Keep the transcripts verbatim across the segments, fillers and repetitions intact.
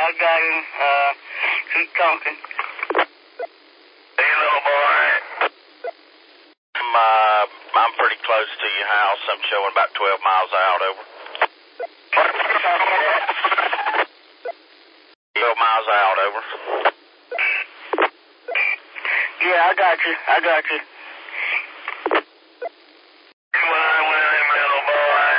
I got him. Uh, keep talking. Hey, little boy. I'm, uh, I'm pretty close to your house. I'm showing about twelve miles out, over. twelve miles out, over. Yeah, I got you. I got you. Come on with him, little boy.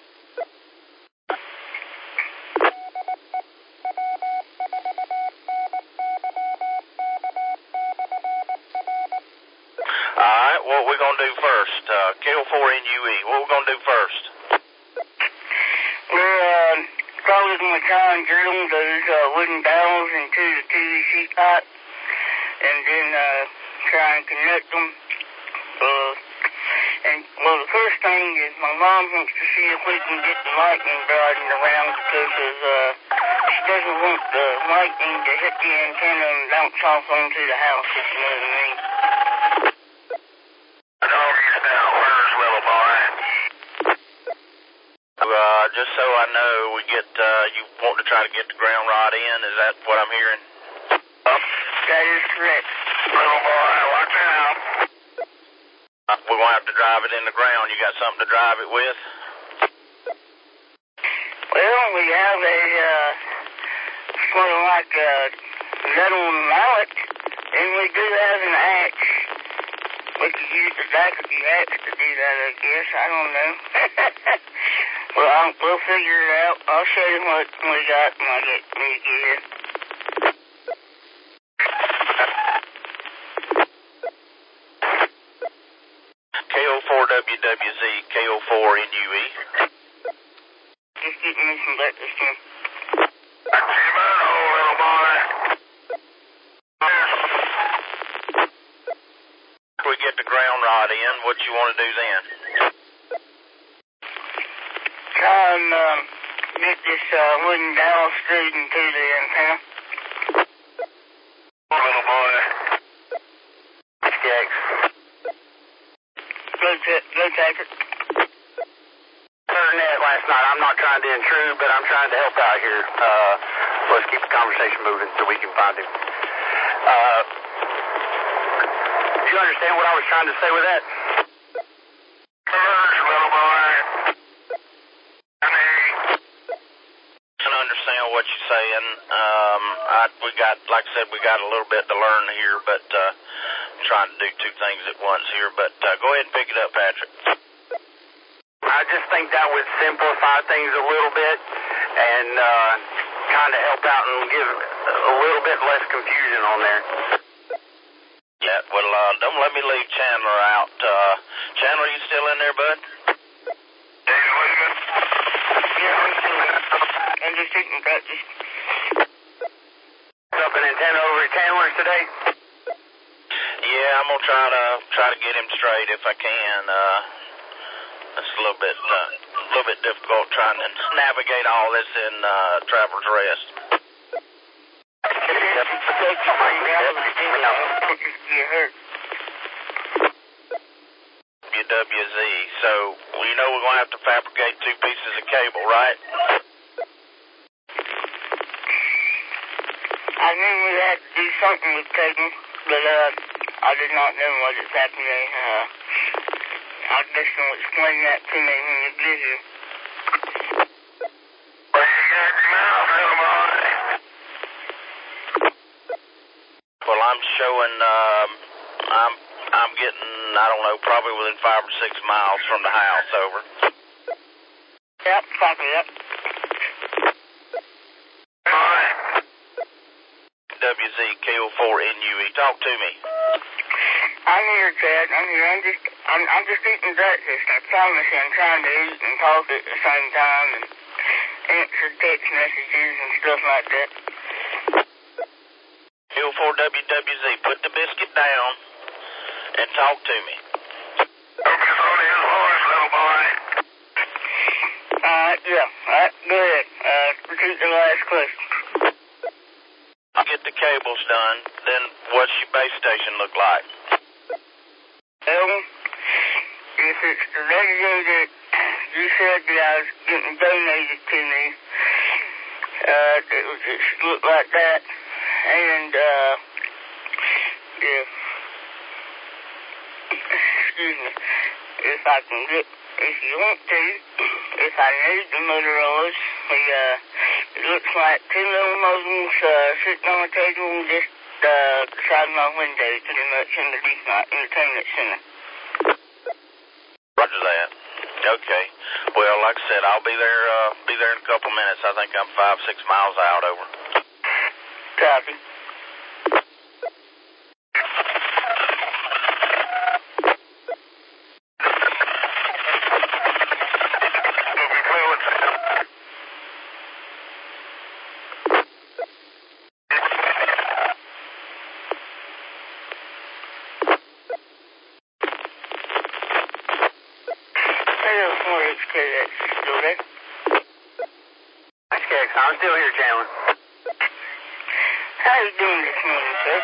Alright, what we gonna do first? Uh, K O four N U E, what we gonna do first? We're, uh, probably going to try and drill those uh, wooden barrels into the P V C pipe, and then uh, try and connect them. Uh, and, well, the first thing is my mom wants to see if we can get the lightning riding around because of, uh, she doesn't want the lightning to hit the antenna and bounce off onto the house, if you know what I mean. Dog is down. Where's little boy? Uh, just so I know, we get, uh, you want to try to get the ground rod in, is that what I'm hearing? Oh, that is correct. Little boy, watch out. Uh, we're going to have to drive it in the ground. You got something to drive it with? Well, we have a, uh, sort of like a metal mallet, and we do have an axe. We could use the back of the axe to do that, I guess. I don't know. Well, I'll, we'll figure it out. I'll show you what we got when I get, when you get here. K O four W W Z, K O four N U E. Just getting me some breakfast here. Little boy. If we get the ground rod in, what you want to do then? Try and um, get this uh, wooden dowel screwed into the antenna. Little boy. Six. Go, t- go take it. Heard that last night. I'm not trying to intrude, but I'm trying to help out here. Uh, let's keep the conversation moving so we can find him. Uh, do you understand what I was trying to say with that? Little boy. I understand what you're saying. Um, I, we got, like I said, we got a little bit to learn here, but uh, I'm trying to do two things at once here. But uh, go ahead and pick it up, Patrick. I just think that would simplify things a little bit and uh, kind of help out and give a little bit less confusion on there. Yeah, well, uh, don't let me leave Chandler out. Uh, Chandler, you still in there, bud? Yeah, I'm still there. I'm just taking practice. Up an antenna over at Chandler's today? Yeah, I'm gonna try to try to get him straight if I can. Uh, it's a little bit uh, a little bit difficult trying to navigate all this in uh, Travelers Rest. You hurt. W W Z. So you know we're gonna have to fabricate two pieces of cable, right? I knew we had to do something with cable, but uh, I did not know what exactly. Uh, I guess you'll explain that to me when you get here. Well, you got your mouth, little boy. Well, I'm showing. Um, I'm I'm getting. I don't know, probably within five or six miles from the house. Over. Yep, copy that. W Z K O four N U E. Talk to me. I'm here, Chad. I'm here. I'm just, I'm, I'm just eating breakfast. I promise you, I'm trying to eat and talk at the same time and answer text messages and stuff like that. K O four W W Z, put the biscuit down and talk to me. Focus on his voice, little boy. Alright, yeah. Alright, go ahead. Uh, repeat the last question. Get the cables done, then what's your base station look like? Well, if it's the radio that you said that I was getting donated to me, Uh, it was just looked like that. And, uh, yeah. Excuse me. If I can get, if you want to, if I need the Motorola's, we, uh, it looks like two little modems, uh, sitting on a table just, uh, beside my window, pretty much underneath my entertainment center. Roger that. Okay. Well, like I said, I'll be there, uh, be there in a couple minutes. I think I'm five, six miles out, over. Copy. I'm still here, Chandler. How are you doing this morning, sir?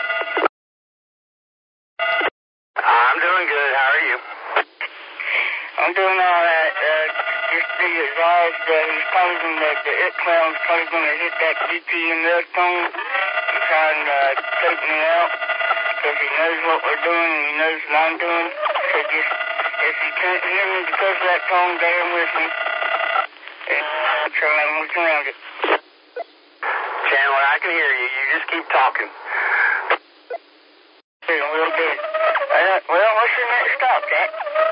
I'm doing good. How are you? I'm doing all right. Uh, just be advised that he's probably that the it clown's probably going to hit that D P in the phone and try and uh, take me out because he knows what we're doing and he knows what I'm doing. So just, if you can't hear me because of that phone, bear with me. And I'll try and work around it. Chandler, I can hear you. You just keep talking. A little bit. Uh, well, what's your next stop, Jack?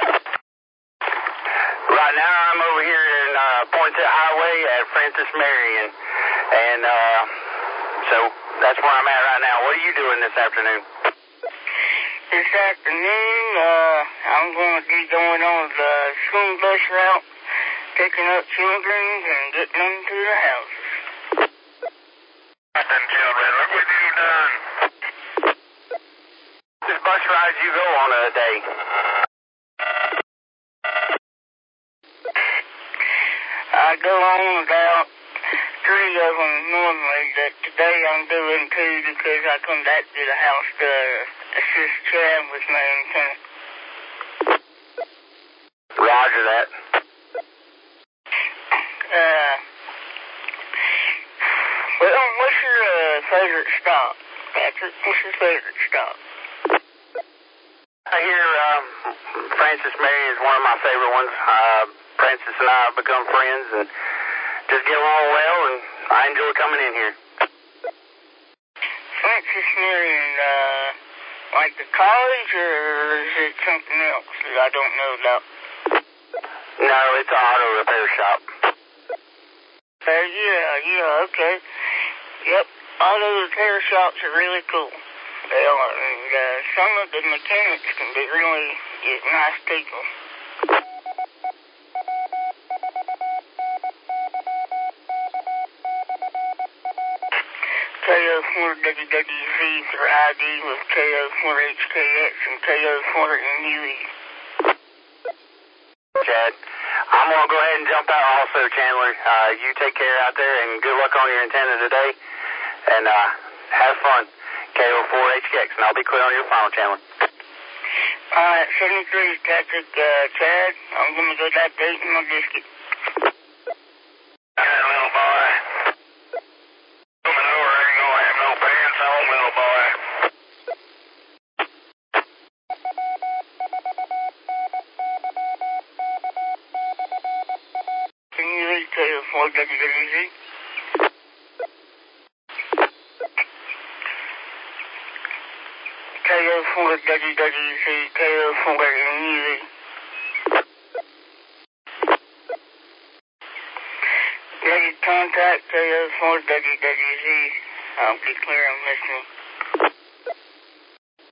Right now, I'm over here in uh, Poinsett Highway at Francis Marion. And uh, so that's where I'm at right now. What are you doing this afternoon? This afternoon, uh, I'm going to be going on the school bus route, picking up children and getting them to the houses. And children, look what you've done. This bus ride you go on a day? I go on about three of them normally, but today I'm doing two because I come back to the house to assist Chad with my antenna. Roger that. Uh, well, what's your uh, favorite stop, Patrick? What's your favorite stop? I hear um, Francis Marion is one of my favorite ones. Uh, Francis and I have become friends and just get along well, and I enjoy coming in here. Francis Marion, uh, like the college, or is it something else that I don't know about? No, it's an auto repair shop. Uh, yeah, yeah, okay. Yep, auto repair shops are really cool. They are, and uh, some of the mechanics can be really yeah, nice people. K O four W W Z for I D with K O four H K X and K O four M U E. Chad, I'm going to go ahead and jump out also, Chandler. Uh, you take care out there, and good luck on your antenna today. And uh, have fun. K O four H K X, and I'll be clear on your final, Chandler. All right, seventy-three, Patrick, uh, Chad. I'm going to go back to eating my biscuit. All right, little boy. Coming over, I ain't going to have no pants on, little boy. Can you read K O four W W Z? K O four W W Z, K O four M U E. Ready to contact K O four W W Z. I'll be clear, I'm listening.